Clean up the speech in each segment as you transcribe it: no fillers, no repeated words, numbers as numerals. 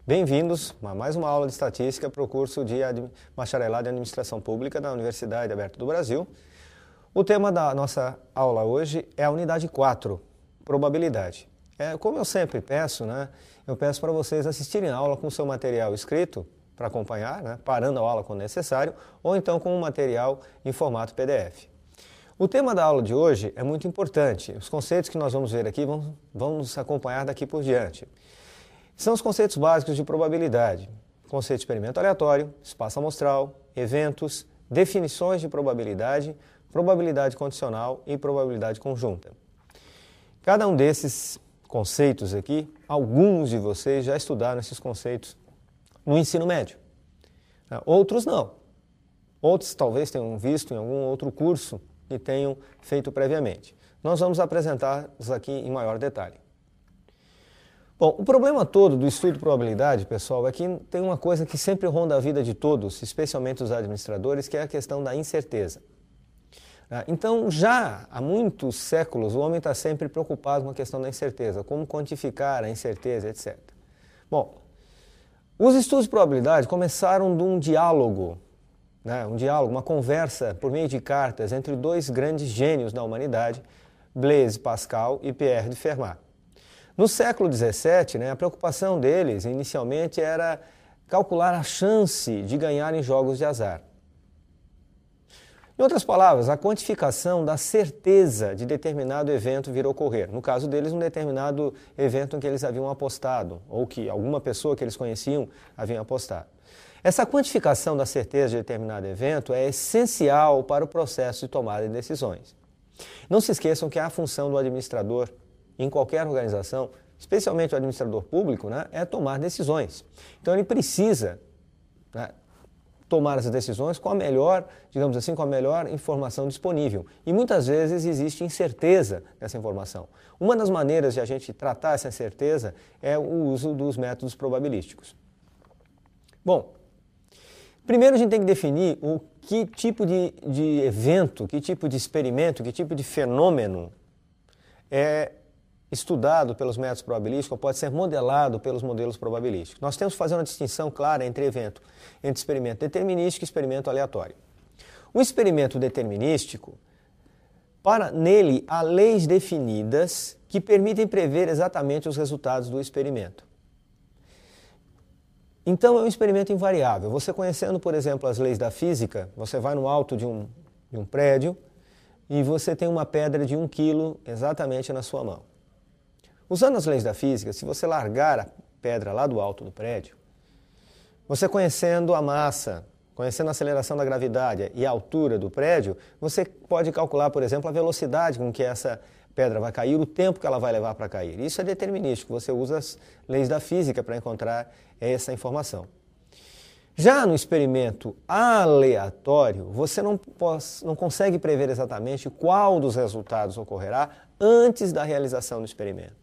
Bem-vindos a mais uma aula de estatística para o curso de Bacharelado em Administração Pública da Universidade Aberta do Brasil. O tema da nossa aula hoje é a unidade 4, probabilidade. Como eu sempre peço, eu peço para vocês assistirem a aula com o seu material escrito para acompanhar, parando a aula quando necessário, ou então com um material em formato PDF. O tema da aula de hoje é muito importante. Os conceitos que nós vamos ver aqui vão nos acompanhar daqui por diante. São os conceitos básicos de probabilidade. Conceito de experimento aleatório, espaço amostral, eventos, definições de probabilidade, probabilidade condicional e probabilidade conjunta. Cada um desses conceitos aqui, alguns de vocês já estudaram esses conceitos no ensino médio. Outros não. Outros talvez tenham visto em algum outro curso que tenham feito previamente. Nós vamos apresentá-los aqui em maior detalhe. Bom, o problema todo do estudo de probabilidade, pessoal, é que tem uma coisa que sempre ronda a vida de todos, especialmente os administradores, que é a questão da incerteza. Então, já há muitos séculos, o homem está sempre preocupado com a questão da incerteza, como quantificar a incerteza, etc. Bom, os estudos de probabilidade começaram de um diálogo, uma conversa por meio de cartas entre dois grandes gênios da humanidade, Blaise Pascal e Pierre de Fermat. No século XVII, a preocupação deles inicialmente era calcular a chance de ganhar em jogos de azar. Em outras palavras, a quantificação da certeza de determinado evento vir a ocorrer. No caso deles, um determinado evento em que eles haviam apostado, ou que alguma pessoa que eles conheciam havia apostado. Essa quantificação da certeza de determinado evento é essencial para o processo de tomada de decisões. Não se esqueçam que a função do administrador em qualquer organização, especialmente o administrador público, é tomar decisões. Então ele precisa tomar essas decisões com a melhor, com a melhor informação disponível. E muitas vezes existe incerteza nessa informação. Uma das maneiras de a gente tratar essa incerteza é o uso dos métodos probabilísticos. Bom, primeiro a gente tem que definir o que tipo de evento, que tipo de experimento, que tipo de fenômeno é estudado pelos métodos probabilísticos ou pode ser modelado pelos modelos probabilísticos. Nós temos que fazer uma distinção clara entre experimento determinístico e experimento aleatório. O experimento determinístico, nele há leis definidas que permitem prever exatamente os resultados do experimento. Então é um experimento invariável. Você conhecendo, por exemplo, as leis da física, você vai no alto de um prédio e você tem uma pedra de 1 quilo exatamente na sua mão. Usando as leis da física, se você largar a pedra lá do alto do prédio, você conhecendo a massa, conhecendo a aceleração da gravidade e a altura do prédio, você pode calcular, por exemplo, a velocidade com que essa pedra vai cair, o tempo que ela vai levar para cair. Isso é determinístico, você usa as leis da física para encontrar essa informação. Já no experimento aleatório, você não consegue prever exatamente qual dos resultados ocorrerá antes da realização do experimento.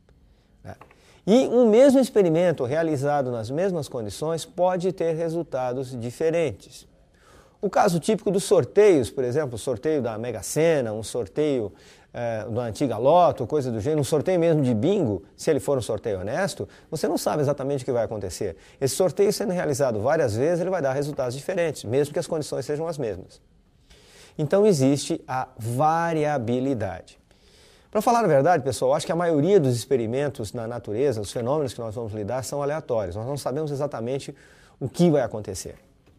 E um mesmo experimento realizado nas mesmas condições pode ter resultados diferentes. O caso típico dos sorteios, por exemplo, o sorteio da Mega Sena, um sorteio da antiga Loto, coisa do gênero, um sorteio mesmo de bingo, se ele for um sorteio honesto, você não sabe exatamente o que vai acontecer. Esse sorteio sendo realizado várias vezes, ele vai dar resultados diferentes, mesmo que as condições sejam as mesmas. Então existe a variabilidade. Para falar a verdade, pessoal, acho que a maioria dos experimentos na natureza, os fenômenos que nós vamos lidar, são aleatórios. Nós não sabemos exatamente o que vai acontecer.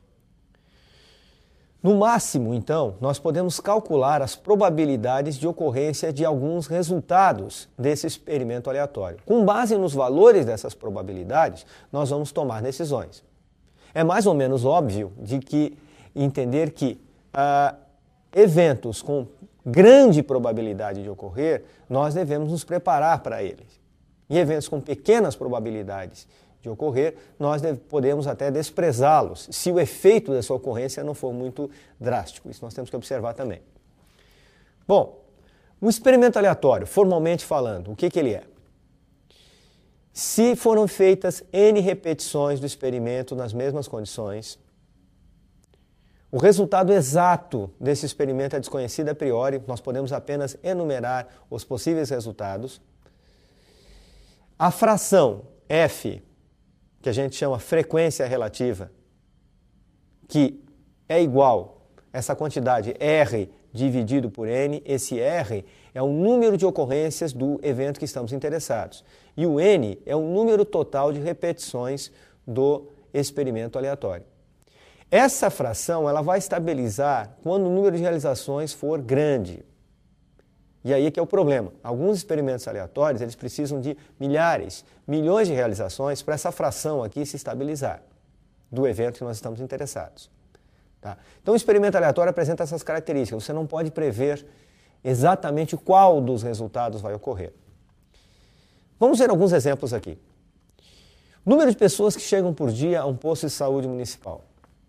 No máximo, então, nós podemos calcular as probabilidades de ocorrência de alguns resultados desse experimento aleatório. Com base nos valores dessas probabilidades, nós vamos tomar decisões. É mais ou menos óbvio entender que eventos com grande probabilidade de ocorrer, nós devemos nos preparar para eles. Em eventos com pequenas probabilidades de ocorrer, nós podemos até desprezá-los, se o efeito dessa ocorrência não for muito drástico. Isso nós temos que observar também. Bom, o experimento aleatório, formalmente falando, o que ele é? Se foram feitas N repetições do experimento nas mesmas condições, o resultado exato desse experimento é desconhecido a priori, nós podemos apenas enumerar os possíveis resultados. A fração f que a gente chama frequência relativa, que é igual essa quantidade R dividido por N. Esse R é o número de ocorrências do evento que estamos interessados. E o N é o número total de repetições do experimento aleatório. Essa fração ela vai estabilizar quando o número de realizações for grande. E aí é que é o problema. Alguns experimentos aleatórios eles precisam de milhares, milhões de realizações para essa fração aqui se estabilizar do evento que nós estamos interessados. Tá? Então o experimento aleatório apresenta essas características. Você não pode prever exatamente qual dos resultados vai ocorrer. Vamos ver alguns exemplos aqui. O número de pessoas que chegam por dia a um posto de saúde municipal.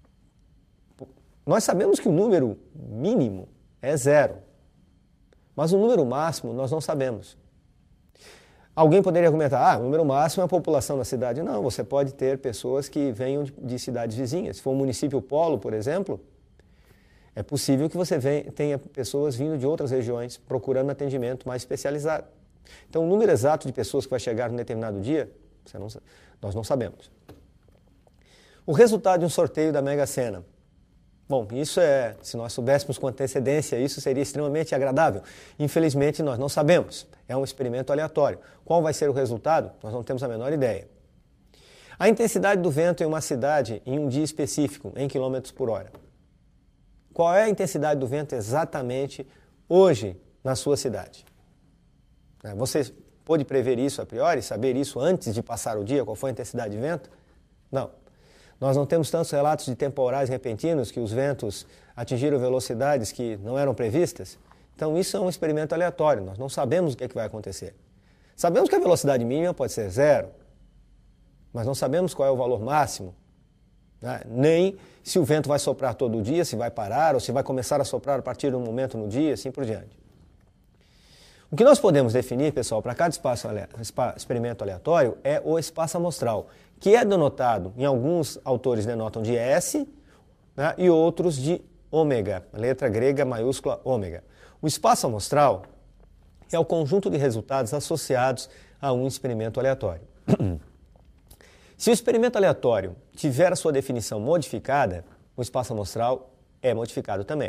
Nós sabemos que o número mínimo é 0, mas o número máximo nós não sabemos. Alguém poderia argumentar, o número máximo é a população da cidade. Não, você pode ter pessoas que venham de cidades vizinhas. Se for um município polo, por exemplo, é possível que você tenha pessoas vindo de outras regiões procurando atendimento mais especializado. Então, o número exato de pessoas que vai chegar num determinado dia, nós não sabemos. O resultado de um sorteio da Mega Sena. Bom, se nós soubéssemos com antecedência, isso seria extremamente agradável. Infelizmente, nós não sabemos. É um experimento aleatório. Qual vai ser o resultado? Nós não temos a menor ideia. A intensidade do vento em uma cidade em um dia específico, em quilômetros por hora. Qual é a intensidade do vento exatamente hoje na sua cidade? Você pôde prever isso a priori, saber isso antes de passar o dia, qual foi a intensidade de vento? Não. Nós não temos tantos relatos de temporais repentinos que os ventos atingiram velocidades que não eram previstas. Então isso é um experimento aleatório, nós não sabemos o que vai acontecer. Sabemos que a velocidade mínima pode ser 0, mas não sabemos qual é o valor máximo, nem se o vento vai soprar todo dia, se vai parar, ou se vai começar a soprar a partir de um momento no dia, assim por diante. O que nós podemos definir, pessoal, para cada experimento aleatório é o espaço amostral, que é denotado, em alguns autores denotam de S, e outros de ômega, letra grega maiúscula ômega. O espaço amostral é o conjunto de resultados associados a um experimento aleatório. Se o experimento aleatório tiver a sua definição modificada, o espaço amostral é modificado também.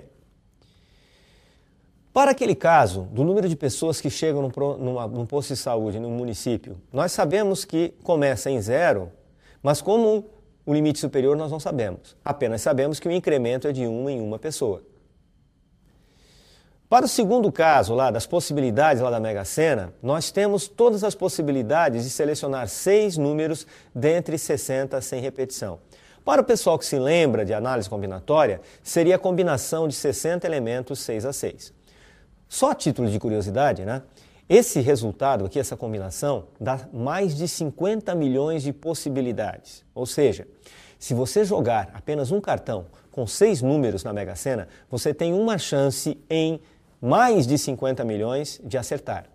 Para aquele caso do número de pessoas que chegam num posto de saúde, num município, nós sabemos que começa em 0, mas como o limite superior nós não sabemos. Apenas sabemos que o incremento é de 1 em 1 pessoa. Para o segundo caso lá das possibilidades lá da Mega Sena, nós temos todas as possibilidades de selecionar 6 números dentre 60 sem repetição. Para o pessoal que se lembra de análise combinatória, seria a combinação de 60 elementos 6 a 6. Só a título de curiosidade, esse resultado aqui, essa combinação, dá mais de 50 milhões de possibilidades. Ou seja, se você jogar apenas um cartão com 6 números na Mega Sena, você tem uma chance em mais de 50 milhões de acertar.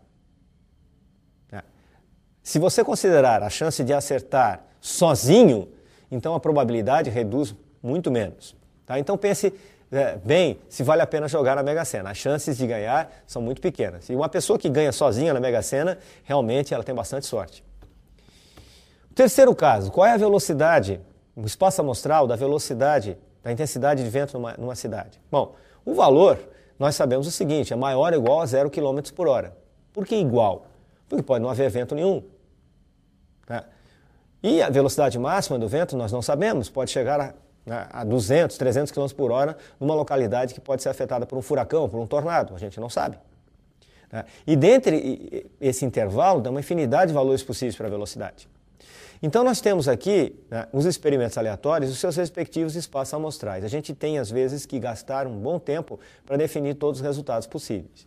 Se você considerar a chance de acertar sozinho, então a probabilidade reduz muito menos. Então pense bem se vale a pena jogar na Mega Sena. As chances de ganhar são muito pequenas. E uma pessoa que ganha sozinha na Mega Sena, realmente ela tem bastante sorte. O terceiro caso, qual é a velocidade, o espaço amostral da velocidade, da intensidade de vento numa cidade? Bom, o valor, nós sabemos o seguinte, é maior ou igual a 0 km por hora. Por que igual? Porque pode não haver vento nenhum. E a velocidade máxima do vento nós não sabemos, pode chegar a 200, 300 km por hora numa localidade que pode ser afetada por um furacão, por um tornado, a gente não sabe. E dentre esse intervalo, dá uma infinidade de valores possíveis para a velocidade. Então nós temos aqui os experimentos aleatórios, os seus respectivos espaços amostrais. A gente tem às vezes que gastar um bom tempo para definir todos os resultados possíveis.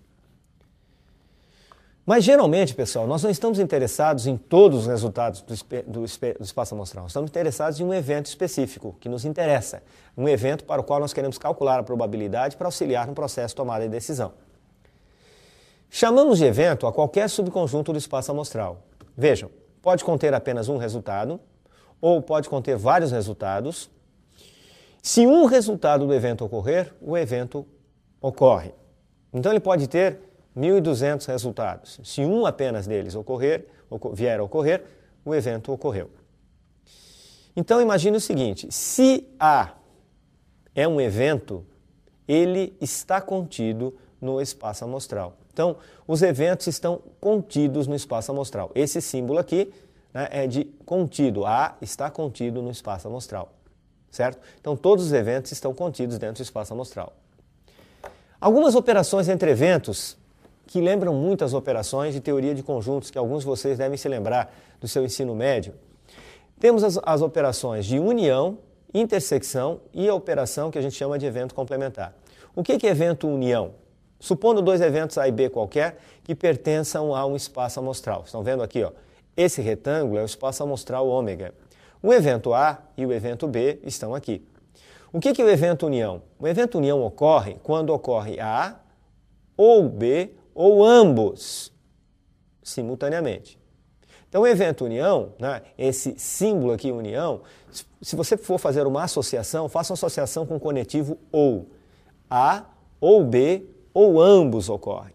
Mas geralmente, pessoal, nós não estamos interessados em todos os resultados do espaço amostral. Estamos interessados em um evento específico que nos interessa. Um evento para o qual nós queremos calcular a probabilidade para auxiliar no processo de tomada de decisão. Chamamos de evento a qualquer subconjunto do espaço amostral. Vejam, pode conter apenas um resultado ou pode conter vários resultados. Se um resultado do evento ocorrer, o evento ocorre. Então ele pode ter 1.200 resultados. Se um apenas deles vier a ocorrer, o evento ocorreu. Então imagine o seguinte, se A é um evento, ele está contido no espaço amostral. Então, os eventos estão contidos no espaço amostral. Esse símbolo aqui, né, é de contido. A está contido no espaço amostral, certo? Então, todos os eventos estão contidos dentro do espaço amostral. Algumas operações entre eventos que lembram muito as operações de teoria de conjuntos, que alguns de vocês devem se lembrar do seu ensino médio. Temos as operações de união, intersecção e a operação que a gente chama de evento complementar. O que é evento união? Supondo dois eventos A e B qualquer que pertençam a um espaço amostral. Estão vendo aqui, ó, esse retângulo é o espaço amostral ômega. O evento A e o evento B estão aqui. O que é o evento união? O evento união ocorre quando ocorre A ou B ou ambos simultaneamente. Então, o evento união, né, esse símbolo aqui, união, se você for fazer uma associação, faça uma associação com o conectivo ou. A ou B ou ambos ocorrem.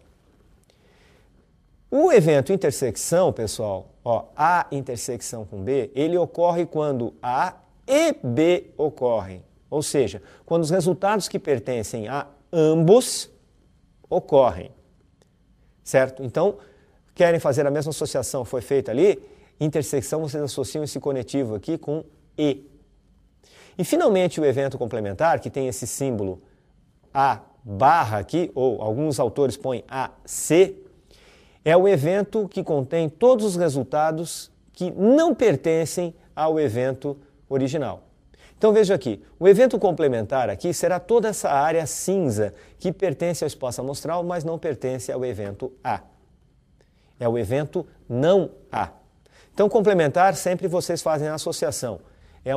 O evento intersecção, pessoal, ó, A intersecção com B, ele ocorre quando A e B ocorrem. Ou seja, quando os resultados que pertencem a ambos ocorrem. Certo? Então, querem fazer a mesma associação que foi feita ali, intersecção, vocês associam esse conectivo aqui com E. E, finalmente, o evento complementar, que tem esse símbolo A barra aqui, ou alguns autores põem AC, é o evento que contém todos os resultados que não pertencem ao evento original. Então veja aqui, o evento complementar aqui será toda essa área cinza que pertence ao espaço amostral, mas não pertence ao evento A. É o evento não A. Então complementar sempre vocês fazem a associação. É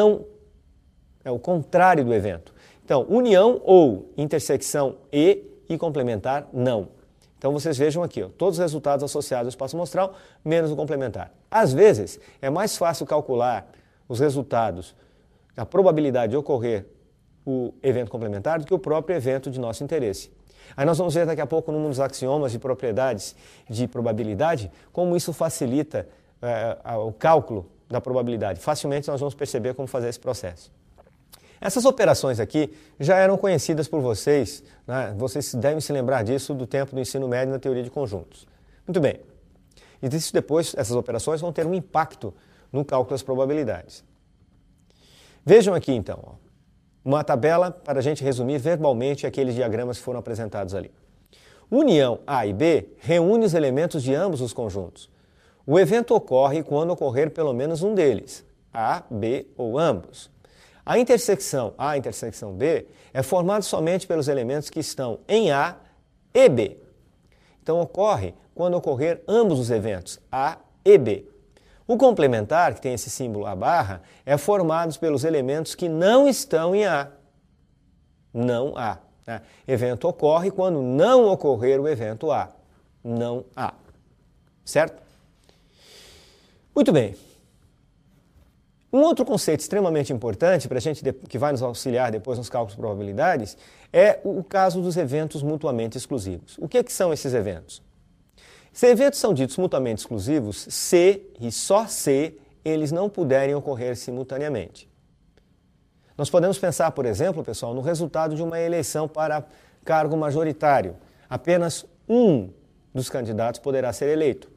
o contrário do evento. Então, união ou intersecção e complementar não. Então vocês vejam aqui, ó, todos os resultados associados ao espaço amostral, menos o complementar. Às vezes, é mais fácil calcular os resultados, a probabilidade de ocorrer o evento complementar do que o próprio evento de nosso interesse. Aí nós vamos ver daqui a pouco, num dos axiomas de propriedades de probabilidade, como isso facilita o cálculo da probabilidade. Facilmente nós vamos perceber como fazer esse processo. Essas operações aqui já eram conhecidas por vocês, né? Vocês devem se lembrar disso do tempo do ensino médio na teoria de conjuntos. Muito bem. E disso depois, essas operações vão ter um impacto no cálculo das probabilidades. Vejam aqui então, ó, uma tabela para a gente resumir verbalmente aqueles diagramas que foram apresentados ali. União A e B reúne os elementos de ambos os conjuntos. O evento ocorre quando ocorrer pelo menos um deles, A, B ou ambos. A intersecção A intersecção B é formada somente pelos elementos que estão em A e B. Então ocorre quando ocorrer ambos os eventos, A e B. O complementar, que tem esse símbolo A barra, é formado pelos elementos que não estão em A. Não A. Né? Evento ocorre quando não ocorrer o evento A. Não A. Certo? Muito bem. Um outro conceito extremamente importante para a gente, que vai nos auxiliar depois nos cálculos de probabilidades, é o caso dos eventos mutuamente exclusivos. O que são esses eventos? Se eventos são ditos mutuamente exclusivos, se e só se eles não puderem ocorrer simultaneamente. Nós podemos pensar, por exemplo, pessoal, no resultado de uma eleição para cargo majoritário. Apenas um dos candidatos poderá ser eleito.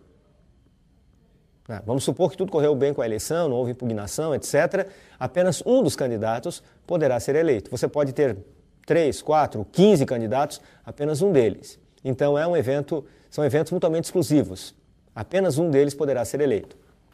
Vamos supor que tudo correu bem com a eleição, não houve impugnação, etc. Apenas um dos candidatos poderá ser eleito. Você pode ter 3, 4, 15 candidatos, apenas um deles. Então são eventos mutuamente exclusivos. Apenas um deles poderá ser eleito.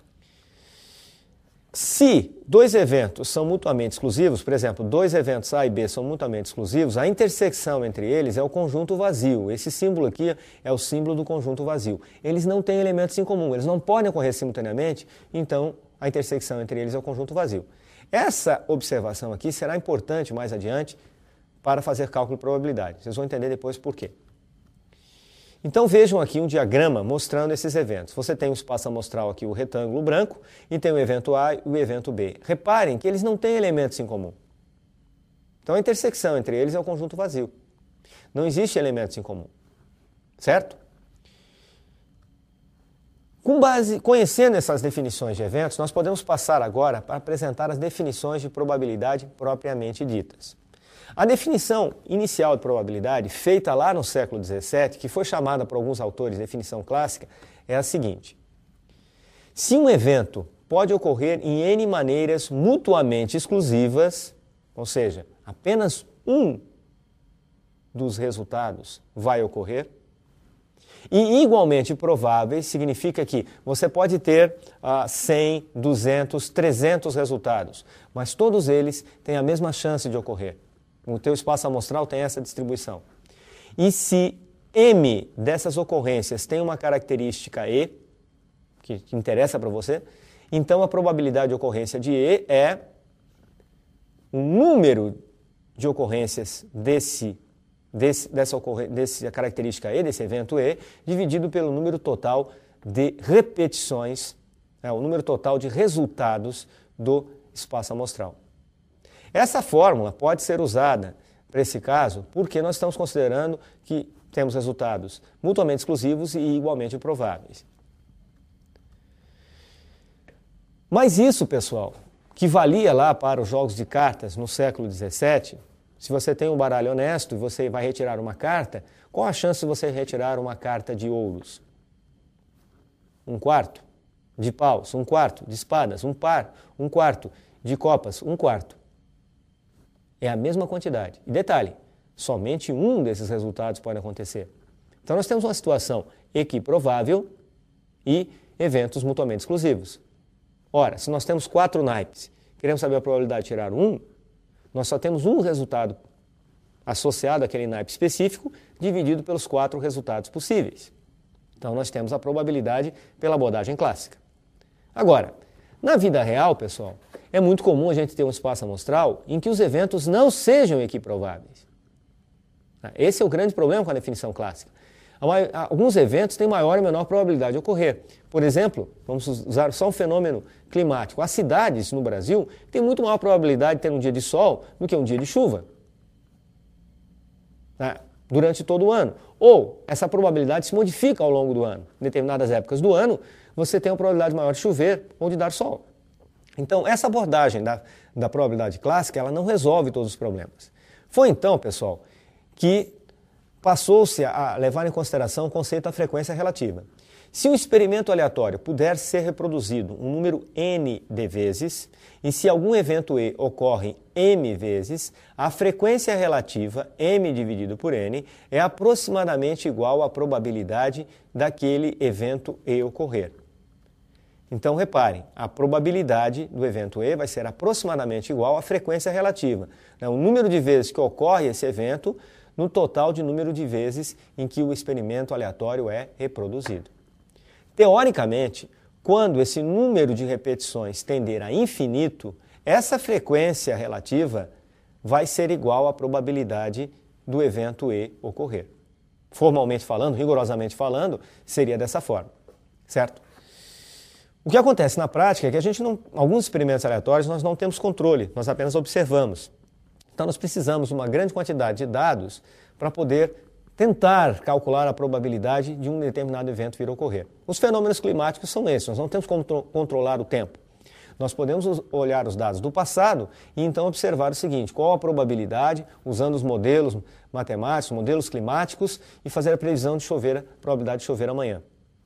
Se dois eventos são mutuamente exclusivos, por exemplo, dois eventos A e B são mutuamente exclusivos, a intersecção entre eles é o conjunto vazio. Esse símbolo aqui é o símbolo do conjunto vazio. Eles não têm elementos em comum, eles não podem ocorrer simultaneamente, então a intersecção entre eles é o conjunto vazio. Essa observação aqui será importante mais adiante para fazer cálculo de probabilidade. Vocês vão entender depois por quê. Então vejam aqui um diagrama mostrando esses eventos. Você tem o espaço amostral aqui, o retângulo branco, e tem o evento A e o evento B. Reparem que eles não têm elementos em comum. Então a intersecção entre eles é o conjunto vazio. Não existe elementos em comum. Certo? Conhecendo essas definições de eventos, nós podemos passar agora para apresentar as definições de probabilidade propriamente ditas. A definição inicial de probabilidade, feita lá no século XVII, que foi chamada por alguns autores de definição clássica, é a seguinte: se um evento pode ocorrer em N maneiras mutuamente exclusivas, ou seja, apenas um dos resultados vai ocorrer, e igualmente prováveis significa que você pode ter 100, 200, 300 resultados, mas todos eles têm a mesma chance de ocorrer. O teu espaço amostral tem essa distribuição. E se M dessas ocorrências tem uma característica E, que interessa para você, então a probabilidade de ocorrência de E é o número de ocorrências dessa característica E, desse evento E, dividido pelo número total de repetições, o número total de resultados do espaço amostral. Essa fórmula pode ser usada para esse caso porque nós estamos considerando que temos resultados mutuamente exclusivos e igualmente prováveis. Mas isso, pessoal, que valia lá para os jogos de cartas no século XVII, se você tem um baralho honesto e você vai retirar uma carta, qual a chance de você retirar uma carta de ouros? 1/4 de paus, 1/4 de espadas, 1 par, 1/4 de copas, 1/4. É a mesma quantidade. E detalhe, somente um desses resultados pode acontecer. Então nós temos uma situação equiprovável e eventos mutuamente exclusivos. Ora, se nós temos 4 naipes, queremos saber a probabilidade de tirar um, nós só temos um resultado associado àquele naipe específico, dividido pelos 4 resultados possíveis. Então nós temos a probabilidade pela abordagem clássica. Agora, na vida real, pessoal, é muito comum a gente ter um espaço amostral em que os eventos não sejam equiprováveis. Esse é o grande problema com a definição clássica. Alguns eventos têm maior e menor probabilidade de ocorrer. Por exemplo, vamos usar só um fenômeno climático. As cidades no Brasil têm muito maior probabilidade de ter um dia de sol do que um dia de chuva durante todo o ano. Ou essa probabilidade se modifica ao longo do ano. Em determinadas épocas do ano, você tem uma probabilidade maior de chover ou de dar sol. Então, essa abordagem da probabilidade clássica, ela não resolve todos os problemas. Foi então, pessoal, que passou-se a levar em consideração o conceito da frequência relativa. Se um experimento aleatório puder ser reproduzido um número n de vezes, e se algum evento E ocorre m vezes, a frequência relativa, m dividido por n, é aproximadamente igual à probabilidade daquele evento E ocorrer. Então, reparem, a probabilidade do evento E vai ser aproximadamente igual à frequência relativa, o número de vezes que ocorre esse evento no total de número de vezes em que o experimento aleatório é reproduzido. Teoricamente, quando esse número de repetições tender a infinito, essa frequência relativa vai ser igual à probabilidade do evento E ocorrer. Formalmente falando, rigorosamente falando, seria dessa forma, certo? O que acontece na prática é que alguns experimentos aleatórios nós não temos controle, nós apenas observamos. Então nós precisamos de uma grande quantidade de dados para poder tentar calcular a probabilidade de um determinado evento vir a ocorrer. Os fenômenos climáticos são esses, nós não temos como controlar o tempo. Nós podemos olhar os dados do passado e então observar o seguinte: qual a probabilidade, usando os modelos matemáticos, modelos climáticos, e fazer a previsão de chover, a probabilidade de chover amanhã.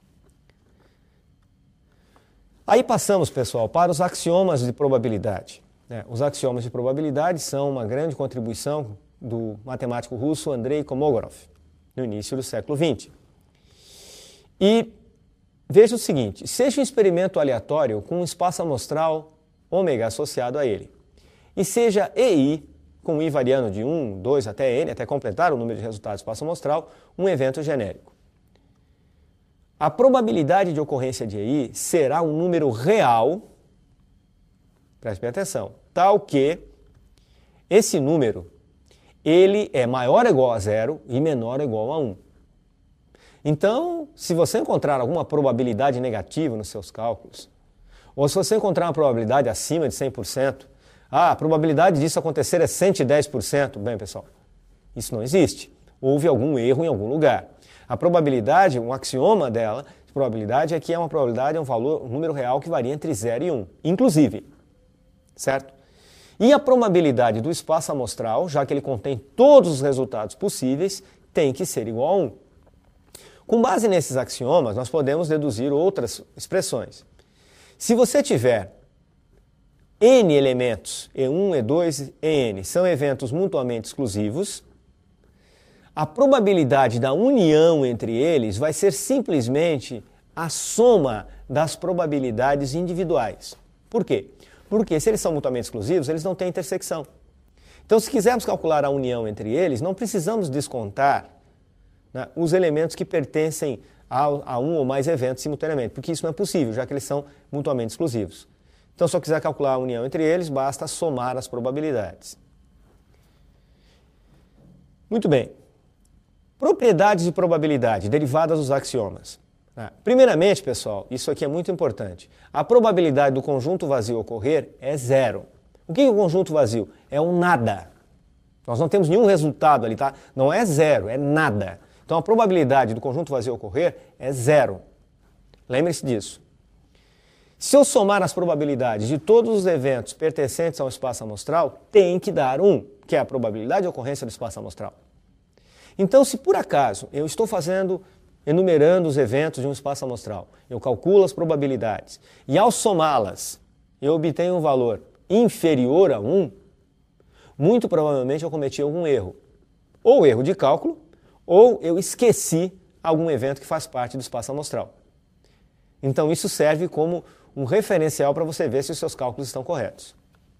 Aí passamos, pessoal, para os axiomas de probabilidade. Os axiomas de probabilidade são uma grande contribuição do matemático russo Andrei Kolmogorov, no início do século XX. E veja o seguinte: seja um experimento aleatório com um espaço amostral ômega associado a ele, e seja EI, com I variando de 1, 2 até N, até completar o número de resultados do espaço amostral, um evento genérico. A probabilidade de ocorrência de EI será um número real, preste bem atenção, tal que esse número ele é maior ou igual a 0 e menor ou igual a 1. Então, se você encontrar alguma probabilidade negativa nos seus cálculos, ou se você encontrar uma probabilidade acima de 100%, a probabilidade disso acontecer é 110%, bem, pessoal, isso não existe. Houve algum erro em algum lugar. A probabilidade, um axioma dela, de probabilidade é que é uma probabilidade, é um valor, um número real que varia entre 0 e 1, inclusive, certo? E a probabilidade do espaço amostral, já que ele contém todos os resultados possíveis, tem que ser igual a 1. Com base nesses axiomas, nós podemos deduzir outras expressões. Se você tiver N elementos, E1, E2 e N, são eventos mutuamente exclusivos, a probabilidade da união entre eles vai ser simplesmente a soma das probabilidades individuais. Por quê? Porque se eles são mutuamente exclusivos, eles não têm intersecção. Então, se quisermos calcular a união entre eles, não precisamos descontar, né, os elementos que pertencem a um ou mais eventos simultaneamente, porque isso não é possível, já que eles são mutuamente exclusivos. Então, se eu quiser calcular a união entre eles, basta somar as probabilidades. Muito bem. Propriedades de probabilidade derivadas dos axiomas. Primeiramente, pessoal, isso aqui é muito importante. A probabilidade do conjunto vazio ocorrer é 0. O que é o conjunto vazio? É um nada. Nós não temos nenhum resultado ali, tá? Não é 0, é nada. Então, a probabilidade do conjunto vazio ocorrer é 0. Lembre-se disso. Se eu somar as probabilidades de todos os eventos pertencentes ao espaço amostral, tem que dar 1, que é a probabilidade de ocorrência do espaço amostral. Então, se por acaso eu estou enumerando os eventos de um espaço amostral, eu calculo as probabilidades e ao somá-las eu obtenho um valor inferior a 1, muito provavelmente eu cometi algum erro. Ou erro de cálculo, ou eu esqueci algum evento que faz parte do espaço amostral. Então isso serve como um referencial para você ver se os seus cálculos estão corretos.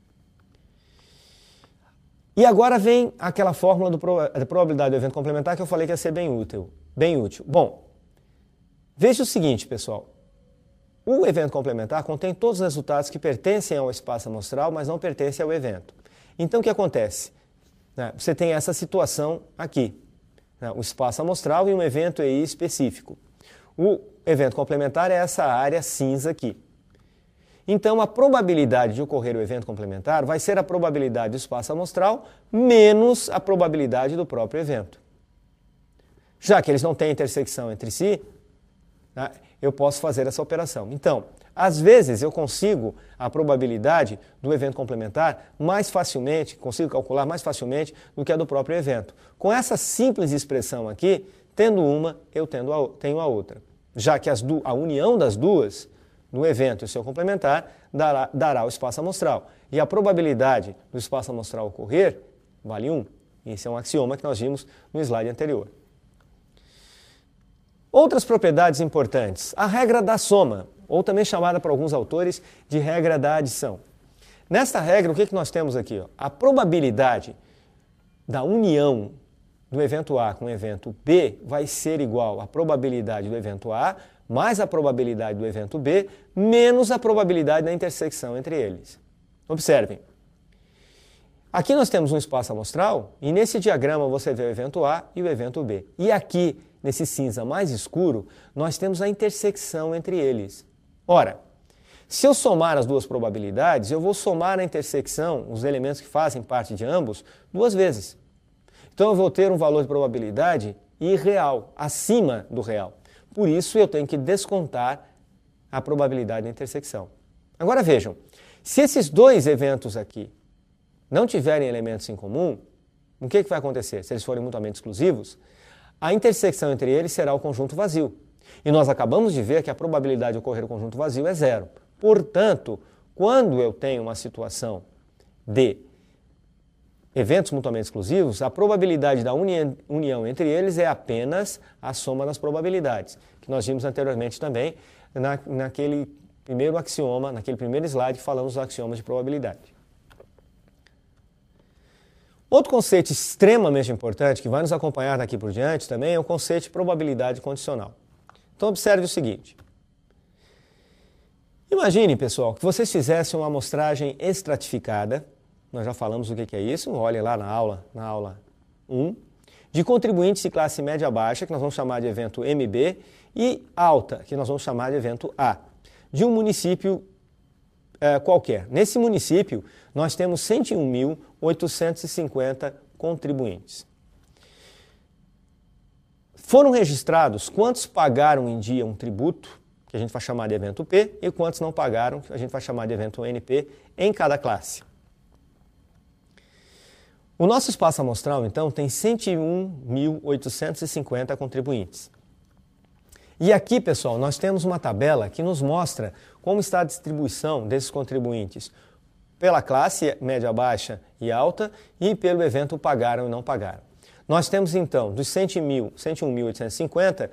E agora vem aquela fórmula da probabilidade do evento complementar que eu falei que ia ser bem útil. Bom, veja o seguinte, pessoal. O evento complementar contém todos os resultados que pertencem ao espaço amostral, mas não pertencem ao evento. Então, o que acontece? Você tem essa situação aqui. O espaço amostral e um evento EI específico. O evento complementar é essa área cinza aqui. Então, a probabilidade de ocorrer o evento complementar vai ser a probabilidade do espaço amostral menos a probabilidade do próprio evento. Já que eles não têm intersecção entre si, eu posso fazer essa operação. Então, às vezes eu consigo a probabilidade do evento complementar mais facilmente, consigo calcular mais facilmente do que a do próprio evento. Com essa simples expressão aqui, tendo uma, eu tenho a outra. Já que a união das duas, no evento e o seu complementar, dará o espaço amostral. E a probabilidade do espaço amostral ocorrer vale 1. Esse é um axioma que nós vimos no slide anterior. Outras propriedades importantes. A regra da soma, ou também chamada por alguns autores de regra da adição. Nesta regra, o que nós temos aqui? A probabilidade da união do evento A com o evento B vai ser igual à probabilidade do evento A mais a probabilidade do evento B menos a probabilidade da intersecção entre eles. Observem. Aqui nós temos um espaço amostral e nesse diagrama você vê o evento A e o evento B. E aqui, nesse cinza mais escuro, nós temos a intersecção entre eles. Ora, se eu somar as duas probabilidades, eu vou somar a intersecção, os elementos que fazem parte de ambos, duas vezes. Então eu vou ter um valor de probabilidade irreal, acima do real. Por isso eu tenho que descontar a probabilidade da intersecção. Agora vejam, se esses dois eventos aqui não tiverem elementos em comum, o que vai acontecer? Se eles forem mutuamente exclusivos, a intersecção entre eles será o conjunto vazio. E nós acabamos de ver que a probabilidade de ocorrer o conjunto vazio é 0. Portanto, quando eu tenho uma situação de eventos mutuamente exclusivos, a probabilidade da união entre eles é apenas a soma das probabilidades, que nós vimos anteriormente também naquele primeiro axioma, naquele primeiro slide que falamos dos axiomas de probabilidade. Outro conceito extremamente importante que vai nos acompanhar daqui por diante também é o conceito de probabilidade condicional. Então observe o seguinte. Imagine, pessoal, que vocês fizessem uma amostragem estratificada, nós já falamos o que é isso, olhem lá na aula 1, de contribuintes de classe média baixa, que nós vamos chamar de evento MB, e alta, que nós vamos chamar de evento A, de um município qualquer. Nesse município, nós temos 101.850 contribuintes. foram registrados quantos pagaram em dia um tributo, que a gente vai chamar de evento P, e quantos não pagaram, que a gente vai chamar de evento NP, em cada classe. O nosso espaço amostral, então, tem 101.850 contribuintes. E aqui, pessoal, nós temos uma tabela que nos mostra como está a distribuição desses contribuintes pela classe média, baixa e alta e pelo evento pagaram e não pagaram. Nós temos, então, dos 101.850,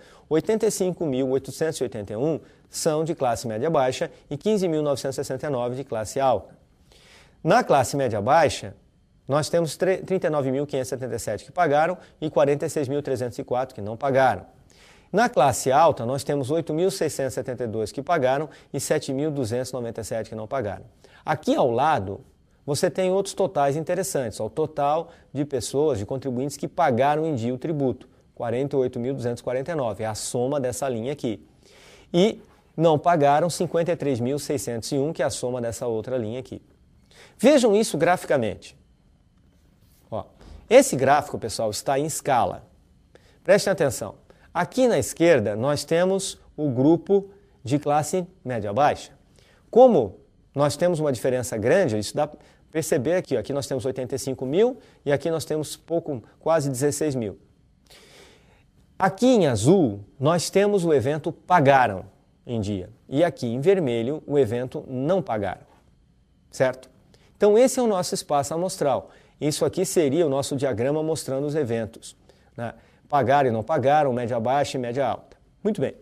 85.881 são de classe média baixa e 15.969 de classe alta. Na classe média baixa, nós temos 39.577 que pagaram e 46.304 que não pagaram. Na classe alta, nós temos 8.672 que pagaram e 7.297 que não pagaram. Aqui ao lado, você tem outros totais interessantes. O total de pessoas, de contribuintes que pagaram em dia o tributo, 48.249, é a soma dessa linha aqui. E não pagaram 53.601, que é a soma dessa outra linha aqui. Vejam isso graficamente. Ó, esse gráfico, pessoal, está em escala. Prestem atenção. Aqui na esquerda, nós temos o grupo de classe média-baixa. Como nós temos uma diferença grande, isso dá para perceber aqui. Aqui nós temos 85 mil e aqui nós temos quase 16 mil. Aqui em azul, nós temos o evento pagaram em dia. E aqui em vermelho, o evento não pagaram. Certo? Então esse é o nosso espaço amostral. Isso aqui seria o nosso diagrama mostrando os eventos, né? Pagaram e não pagaram, média baixa e média alta. Muito bem.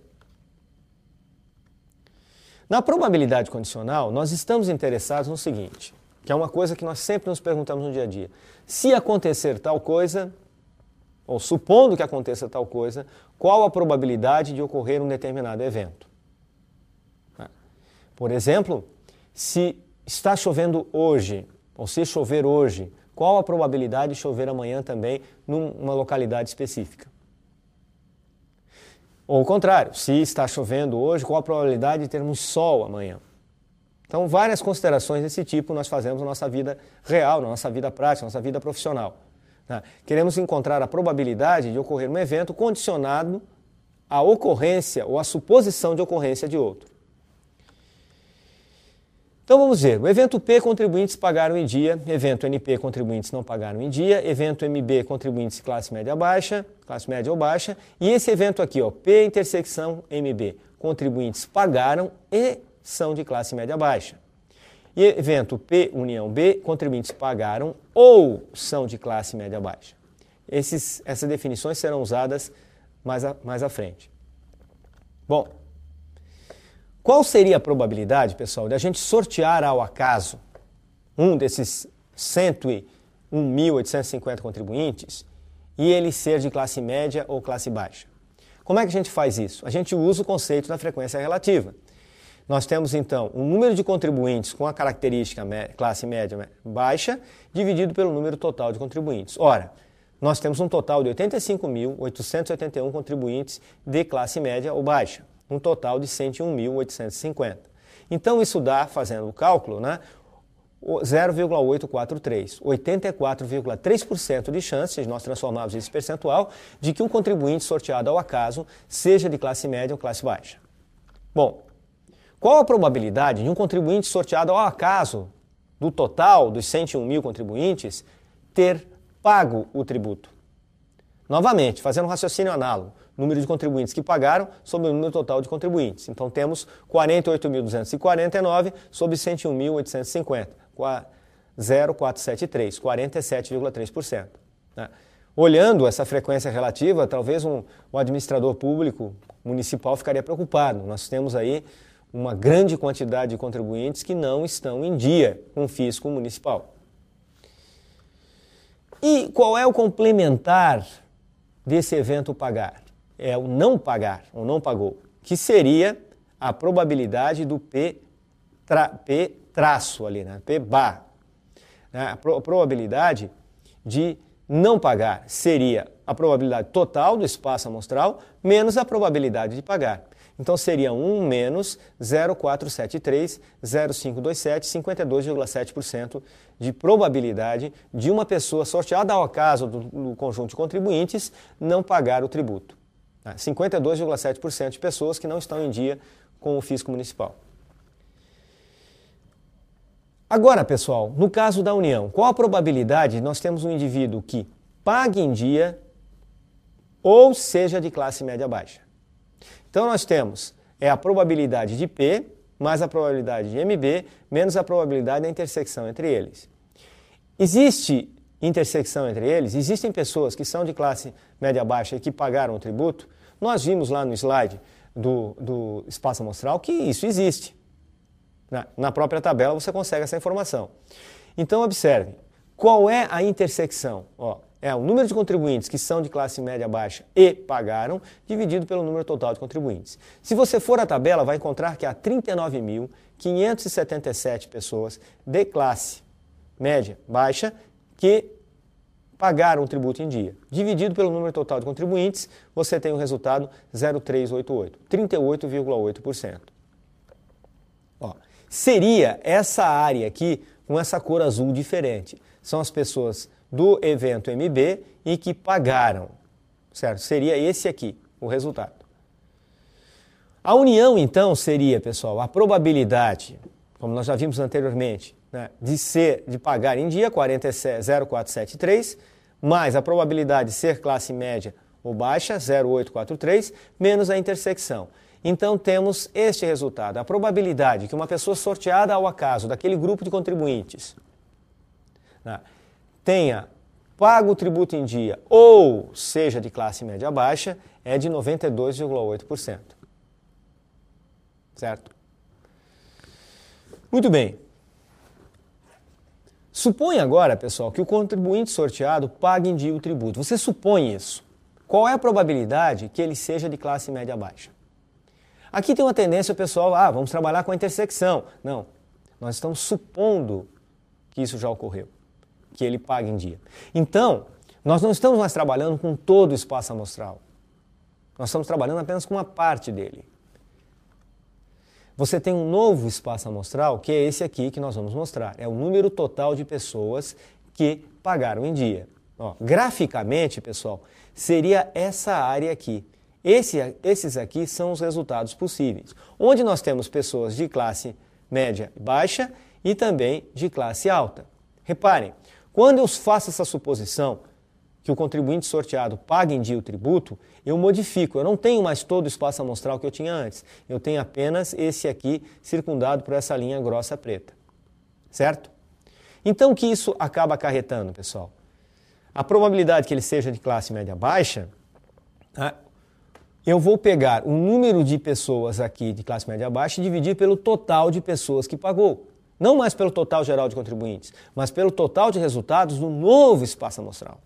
Na probabilidade condicional, nós estamos interessados no seguinte, que é uma coisa que nós sempre nos perguntamos no dia a dia. Se acontecer tal coisa, ou supondo que aconteça tal coisa, qual a probabilidade de ocorrer um determinado evento? Por exemplo, se está chovendo hoje, ou se chover hoje, qual a probabilidade de chover amanhã também numa localidade específica? Ou o contrário, se está chovendo hoje, qual a probabilidade de termos sol amanhã? Então, várias considerações desse tipo nós fazemos na nossa vida real, na nossa vida prática, na nossa vida profissional. Queremos encontrar a probabilidade de ocorrer um evento condicionado à ocorrência ou à suposição de ocorrência de outro. Então vamos ver, o evento P, contribuintes pagaram em dia, evento NP, contribuintes não pagaram em dia, evento MB, contribuintes classe média ou baixa, e esse evento aqui, ó, P intersecção MB, contribuintes pagaram e são de classe média baixa. E evento P união B, contribuintes pagaram ou são de classe média baixa. Essas definições serão usadas mais à frente. Bom, qual seria a probabilidade, pessoal, de a gente sortear ao acaso um desses 101.850 contribuintes e ele ser de classe média ou classe baixa? Como é que a gente faz isso? A gente usa o conceito da frequência relativa. Nós temos, então, o número de contribuintes com a característica classe média baixa dividido pelo número total de contribuintes. Ora, nós temos um total de 85.881 contribuintes de classe média ou baixa. Um total de 101.850. Então, isso dá, fazendo o cálculo, né, 0,843, 84,3% de chance, de nós transformarmos esse percentual, de que um contribuinte sorteado ao acaso seja de classe média ou classe baixa. Bom, qual a probabilidade de um contribuinte sorteado ao acaso, do total dos 101 mil contribuintes, ter pago o tributo? Novamente, fazendo um raciocínio análogo, número de contribuintes que pagaram sobre o número total de contribuintes. Então, temos 48.249 sobre 101.850, 0,473, 47,3%. Né? Olhando essa frequência relativa, talvez um administrador público municipal ficaria preocupado. Nós temos aí uma grande quantidade de contribuintes que não estão em dia com o fisco municipal. E qual é o complementar desse evento pagar? É o não pagar, ou não pagou, que seria a probabilidade do P traço ali, né? P bar. A probabilidade de não pagar seria a probabilidade total do espaço amostral menos a probabilidade de pagar. Então seria 1 menos 0,473, 0,527, 52,7% de probabilidade de uma pessoa sorteada ao acaso do conjunto de contribuintes não pagar o tributo. 52,7% de pessoas que não estão em dia com o fisco municipal. Agora, pessoal, no caso da União, qual a probabilidade de nós temos um indivíduo que pague em dia ou seja de classe média baixa? Então nós temos a probabilidade de P mais a probabilidade de MB menos a probabilidade da intersecção entre eles. Existe intersecção entre eles? Existem pessoas que são de classe média baixa e que pagaram o tributo? Nós vimos lá no slide do espaço amostral que isso existe. Na própria tabela você consegue essa informação. Então observe, qual é a intersecção? É o número de contribuintes que são de classe média baixa e pagaram, dividido pelo número total de contribuintes. Se você for à tabela, vai encontrar que há 39.577 pessoas de classe média baixa que pagaram o tributo em dia. Dividido pelo número total de contribuintes, você tem o resultado 0,388, 38,8%. Seria essa área aqui com essa cor azul diferente. São as pessoas do evento MB e que pagaram, certo? Seria esse aqui o resultado. A união, então, seria, pessoal, a probabilidade, como nós já vimos anteriormente, de pagar em dia, 0,473, mais a probabilidade de ser classe média ou baixa, 0,843, menos a intersecção. Então temos este resultado, a probabilidade que uma pessoa sorteada ao acaso daquele grupo de contribuintes tenha pago o tributo em dia ou seja de classe média baixa é de 92,8%. Certo? Muito bem. Supõe agora, pessoal, que o contribuinte sorteado pague em dia o tributo. Você supõe isso. Qual é a probabilidade que ele seja de classe média baixa? Aqui tem uma tendência, pessoal, vamos trabalhar com a intersecção. Não, nós estamos supondo que isso já ocorreu, que ele pague em dia. Então, nós não estamos mais trabalhando com todo o espaço amostral. Nós estamos trabalhando apenas com uma parte dele. Você tem um novo espaço amostral, que é esse aqui que nós vamos mostrar. É o número total de pessoas que pagaram em dia. Graficamente, pessoal, seria essa área aqui. Esses aqui são os resultados possíveis, onde nós temos pessoas de classe média e baixa e também de classe alta. Reparem, quando eu faço essa suposição que o contribuinte sorteado paga em dia o tributo, eu modifico, eu não tenho mais todo o espaço amostral que eu tinha antes, eu tenho apenas esse aqui circundado por essa linha grossa preta, certo? Então o que isso acaba acarretando, pessoal? A probabilidade que ele seja de classe média baixa, eu vou pegar o número de pessoas aqui de classe média baixa e dividir pelo total de pessoas que pagou. Não mais pelo total geral de contribuintes, mas pelo total de resultados do novo espaço amostral.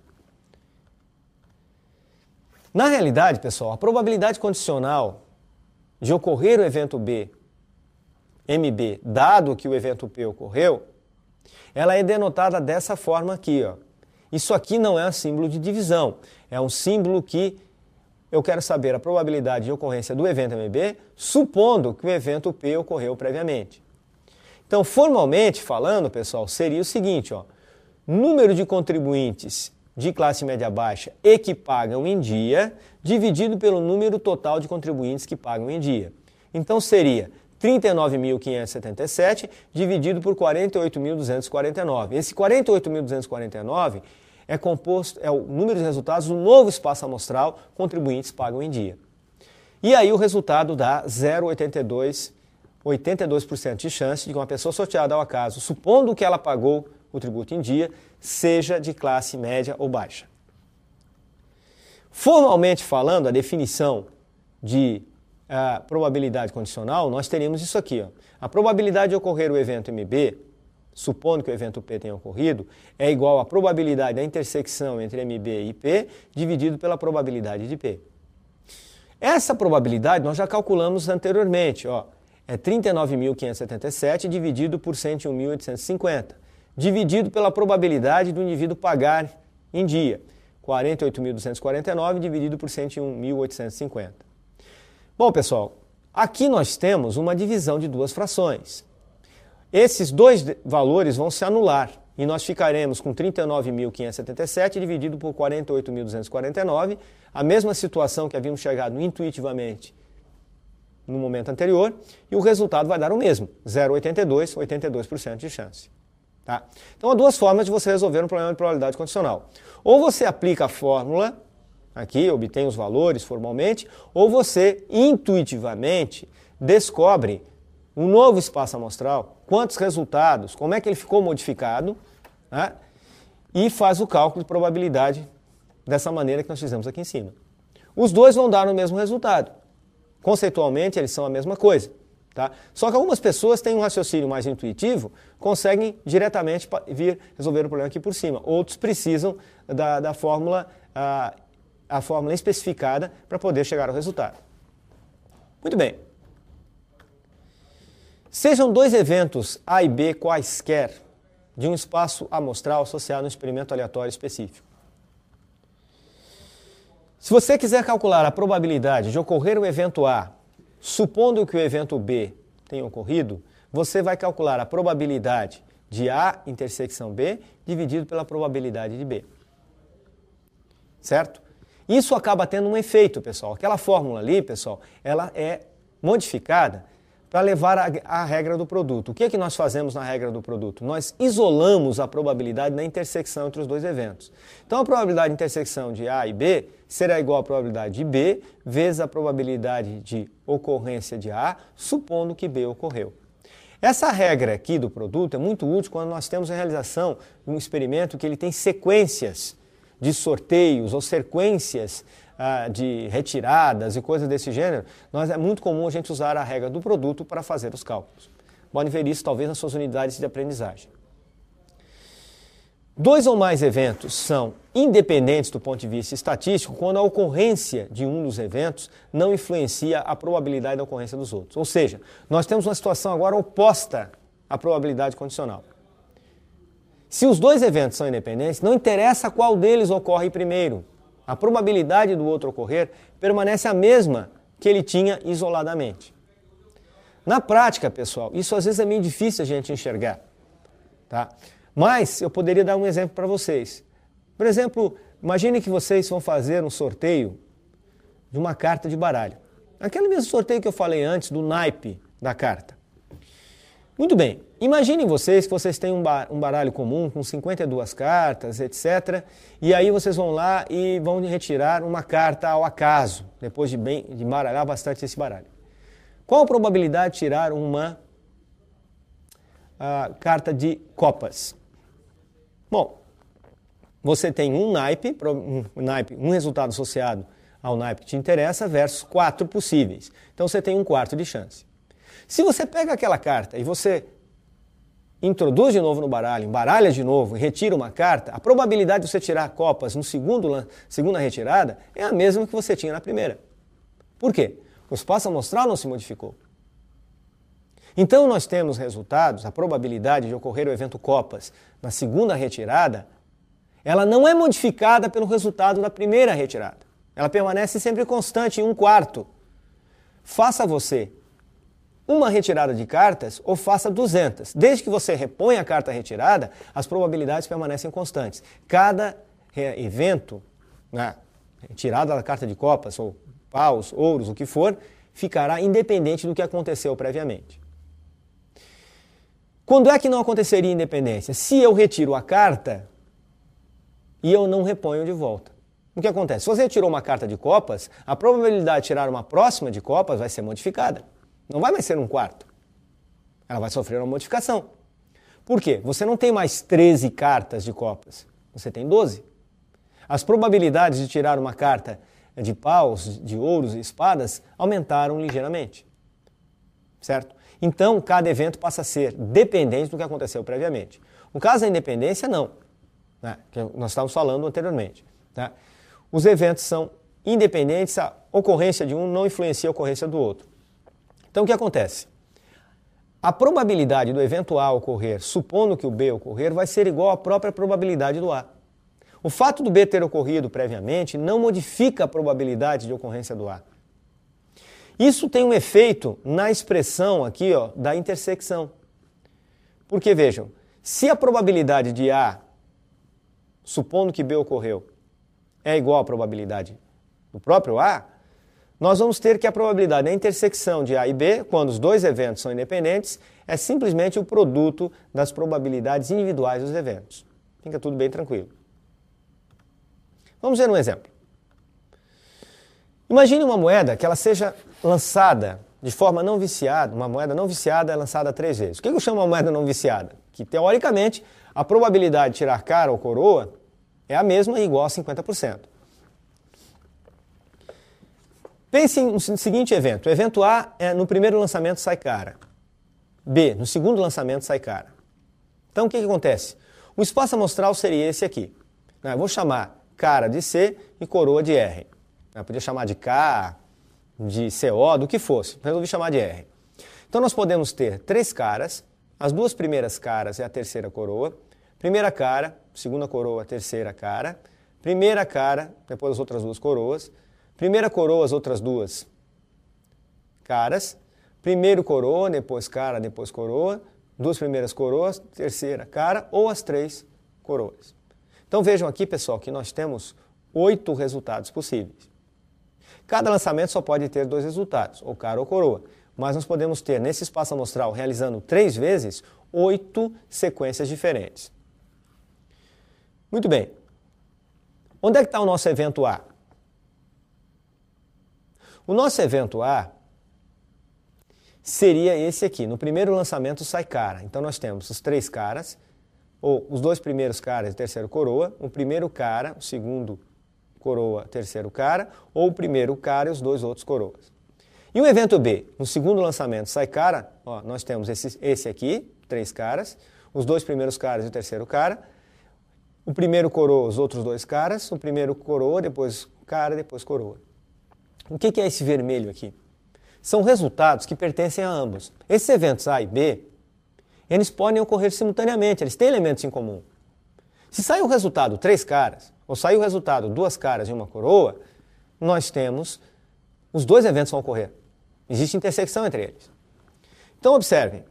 Na realidade, pessoal, a probabilidade condicional de ocorrer o evento MB, dado que o evento P ocorreu, ela é denotada dessa forma aqui. Isso aqui não é um símbolo de divisão, é um símbolo que eu quero saber a probabilidade de ocorrência do evento MB, supondo que o evento P ocorreu previamente. Então, formalmente falando, pessoal, seria o seguinte, número de contribuintes de classe média baixa e que pagam em dia, dividido pelo número total de contribuintes que pagam em dia. Então seria 39.577 dividido por 48.249. Esse 48.249 é o número de resultados do novo espaço amostral, contribuintes pagam em dia. E aí o resultado dá 82% de chance de que uma pessoa sorteada ao acaso, supondo que ela pagou o tributo em dia, seja de classe média ou baixa. Formalmente falando, a definição de probabilidade condicional, nós teríamos isso aqui. A probabilidade de ocorrer o evento MB, supondo que o evento P tenha ocorrido, é igual à probabilidade da intersecção entre MB e P, dividido pela probabilidade de P. Essa probabilidade nós já calculamos anteriormente. É 39.577 dividido por 101.850. Dividido pela probabilidade do indivíduo pagar em dia, 48.249 dividido por 101.850. Bom, pessoal, aqui nós temos uma divisão de duas frações. Esses dois valores vão se anular e nós ficaremos com 39.577 dividido por 48.249, a mesma situação que havíamos chegado intuitivamente no momento anterior, e o resultado vai dar o mesmo, 0,82, 82% de chance. Tá? Então há duas formas de você resolver um problema de probabilidade condicional. Ou você aplica a fórmula, aqui obtém os valores formalmente, ou você intuitivamente descobre um novo espaço amostral, quantos resultados, como é que ele ficou modificado, né? E faz o cálculo de probabilidade dessa maneira que nós fizemos aqui em cima. Os dois vão dar o mesmo resultado. Conceitualmente, eles são a mesma coisa. Tá? Só que algumas pessoas têm um raciocínio mais intuitivo, conseguem diretamente vir resolver o problema aqui por cima. Outros precisam da fórmula, a fórmula especificada para poder chegar ao resultado. Muito bem. Sejam dois eventos A e B quaisquer de um espaço amostral associado a um experimento aleatório específico. Se você quiser calcular a probabilidade de ocorrer o evento A, supondo que o evento B tenha ocorrido, você vai calcular a probabilidade de A intersecção B dividido pela probabilidade de B. Certo? Isso acaba tendo um efeito, pessoal. Aquela fórmula ali, pessoal, ela é modificada para levar a regra do produto. O que é que nós fazemos na regra do produto? Nós isolamos a probabilidade da intersecção entre os dois eventos. Então, a probabilidade de intersecção de A e B será igual à probabilidade de B vezes a probabilidade de ocorrência de A, supondo que B ocorreu. Essa regra aqui do produto é muito útil quando nós temos a realização de um experimento que ele tem sequências de sorteios ou sequências de retiradas e coisas desse gênero. É muito comum a gente usar a regra do produto para fazer os cálculos. Podem ver isso talvez nas suas unidades de aprendizagem. Dois ou mais eventos são independentes do ponto de vista estatístico quando a ocorrência de um dos eventos não influencia a probabilidade da ocorrência dos outros. Ou seja, nós temos uma situação agora oposta à probabilidade condicional. Se os dois eventos são independentes, não interessa qual deles ocorre primeiro. A probabilidade do outro ocorrer permanece a mesma que ele tinha isoladamente. Na prática, pessoal, isso às vezes é meio difícil a gente enxergar. Tá? Mas eu poderia dar um exemplo para vocês. Por exemplo, imagine que vocês vão fazer um sorteio de uma carta de baralho. Aquele mesmo sorteio que eu falei antes do naipe da carta. Muito bem, imaginem vocês que vocês têm um baralho comum com 52 cartas, etc. E aí vocês vão lá e vão retirar uma carta ao acaso, depois de baralhar bastante esse baralho. Qual a probabilidade de tirar uma carta de copas? Bom, você tem um naipe, um resultado associado ao naipe que te interessa, versus 4 possíveis. Então você tem 1/4 de chance. Se você pega aquela carta e você introduz de novo no baralho, embaralha de novo e retira uma carta, a probabilidade de você tirar copas no segunda retirada é a mesma que você tinha na primeira. Por quê? O espaço amostral não se modificou. Então nós temos resultados, a probabilidade de ocorrer o evento copas na segunda retirada, ela não é modificada pelo resultado da primeira retirada. Ela permanece sempre constante em 1/4. Faça você uma retirada de cartas ou faça 200. Desde que você reponha a carta retirada, as probabilidades permanecem constantes. Cada evento, retirada da carta de copas, ou paus, ouros, o que for, ficará independente do que aconteceu previamente. Quando é que não aconteceria independência? Se eu retiro a carta e eu não reponho de volta. O que acontece? Se você retirou uma carta de copas, a probabilidade de tirar uma próxima de copas vai ser modificada. Não vai mais ser 1/4. Ela vai sofrer uma modificação. Por quê? Você não tem mais 13 cartas de copas. Você tem 12. As probabilidades de tirar uma carta de paus, de ouros e espadas aumentaram ligeiramente. Certo? Então, cada evento passa a ser dependente do que aconteceu previamente. No caso da independência, não. Que nós estávamos falando anteriormente. Tá? Os eventos são independentes, a ocorrência de um não influencia a ocorrência do outro. Então, o que acontece? A probabilidade do evento A ocorrer, supondo que o B ocorrer, vai ser igual à própria probabilidade do A. O fato do B ter ocorrido previamente não modifica a probabilidade de ocorrência do A. Isso tem um efeito na expressão aqui, da intersecção. Porque, vejam, Se a probabilidade de A, supondo que B ocorreu, é igual à probabilidade do próprio A, nós vamos ter que a probabilidade da intersecção de A e B, quando os dois eventos são independentes, é simplesmente o produto das probabilidades individuais dos eventos. Fica tudo bem tranquilo. Vamos ver um exemplo. Imagine uma moeda que ela seja lançada de forma não viciada, uma moeda não viciada é lançada 3 vezes. O que eu chamo de uma moeda não viciada? Que, teoricamente, a probabilidade de tirar cara ou coroa é a mesma e igual a 50%. Pense no seguinte evento. O evento A é no primeiro lançamento sai cara. B, no segundo lançamento sai cara. Então, o que acontece? O espaço amostral seria esse aqui. Eu vou chamar cara de C e coroa de R. Eu podia chamar de K, de CO, do que fosse. Resolvi chamar de R. Então, nós podemos ter 3 caras. As 2 primeiras caras é a terceira coroa. Primeira cara, segunda coroa, terceira cara. Primeira cara, depois as outras 2 coroas. Primeira coroa, as outras 2 caras. Primeiro coroa, depois cara, depois coroa. 2 primeiras coroas, terceira cara ou as 3 coroas. Então vejam aqui, pessoal, que nós temos 8 resultados possíveis. Cada lançamento só pode ter 2 resultados, ou cara ou coroa. Mas nós podemos ter, nesse espaço amostral, realizando 3 vezes, 8 sequências diferentes. Muito bem. Onde é que está o nosso evento A? O nosso evento A seria esse aqui. No primeiro lançamento sai cara. Então nós temos os 3 caras, ou os 2 primeiros caras e o terceiro coroa, o primeiro cara, o segundo coroa, terceiro cara, ou o primeiro cara e os 2 outros coroas. E o evento B, no segundo lançamento sai cara, ó, nós temos esse aqui, 3 caras, os 2 primeiros caras e o terceiro cara, o primeiro coroa, os outros 2 caras, o primeiro coroa, depois cara, depois coroa. O que é esse vermelho aqui? São resultados que pertencem a ambos. Esses eventos A e B, eles podem ocorrer simultaneamente, eles têm elementos em comum. Se sai o resultado 3 caras, ou sai o resultado 2 caras e uma coroa, nós temos, os 2 eventos vão ocorrer. Existe intersecção entre eles. Então observem,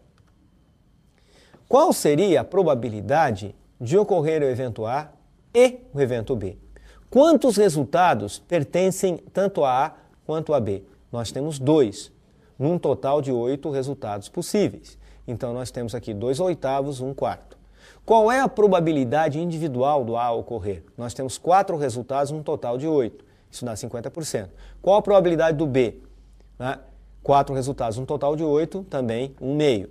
qual seria a probabilidade de ocorrer o evento A e o evento B? Quantos resultados pertencem tanto a A quanto a B? Nós temos 2, num total de 8 resultados possíveis. Então nós temos aqui 2/8, 1/4. Qual é a probabilidade individual do A ocorrer? Nós temos 4 resultados, num total de 8. Isso dá 50%. Qual a probabilidade do B? 4 resultados, num total de 8, também 1/2.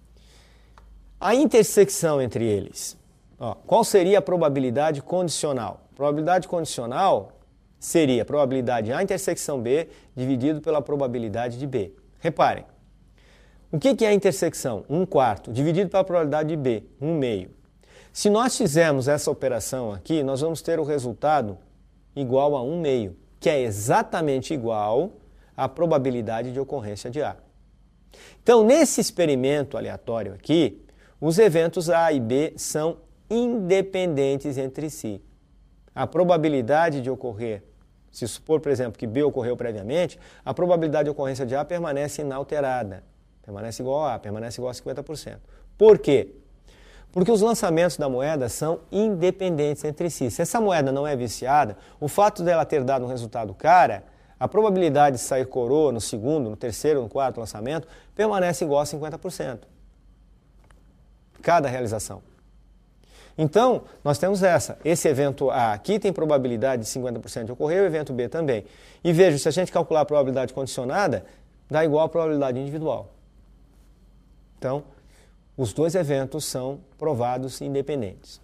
A intersecção entre eles. Qual seria a probabilidade condicional? Probabilidade condicional seria a probabilidade A intersecção B dividido pela probabilidade de B. Reparem, o que é a intersecção? 1/4 dividido pela probabilidade de B, 1/2. Se nós fizermos essa operação aqui, nós vamos ter o resultado igual a 1/2, que é exatamente igual à probabilidade de ocorrência de A. Então, nesse experimento aleatório aqui, os eventos A e B são independentes entre si. A probabilidade de ocorrer, se supor, por exemplo, que B ocorreu previamente, a probabilidade de ocorrência de A permanece inalterada. Permanece igual a A, permanece igual a 50%. Por quê? Porque os lançamentos da moeda são independentes entre si. Se essa moeda não é viciada, o fato dela ter dado um resultado cara, a probabilidade de sair coroa no segundo, no terceiro, no quarto lançamento, permanece igual a 50%. Cada realização. Então, nós temos esse evento A aqui tem probabilidade de 50% de ocorrer, o evento B também. E veja, se a gente calcular a probabilidade condicionada, dá igual à probabilidade individual. Então, os 2 eventos são provados independentes.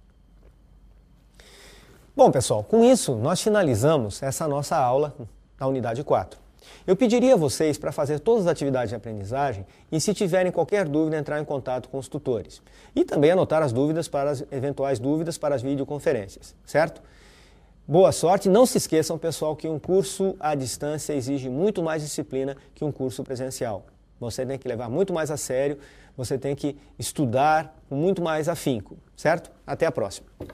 Bom, pessoal, com isso nós finalizamos essa nossa aula na unidade 4. Eu pediria a vocês para fazer todas as atividades de aprendizagem e, se tiverem qualquer dúvida, entrar em contato com os tutores. E também anotar as dúvidas para as eventuais dúvidas para as videoconferências, certo? Boa sorte. Não se esqueçam, pessoal, que um curso à distância exige muito mais disciplina que um curso presencial. Você tem que levar muito mais a sério, você tem que estudar com muito mais afinco, certo? Até a próxima.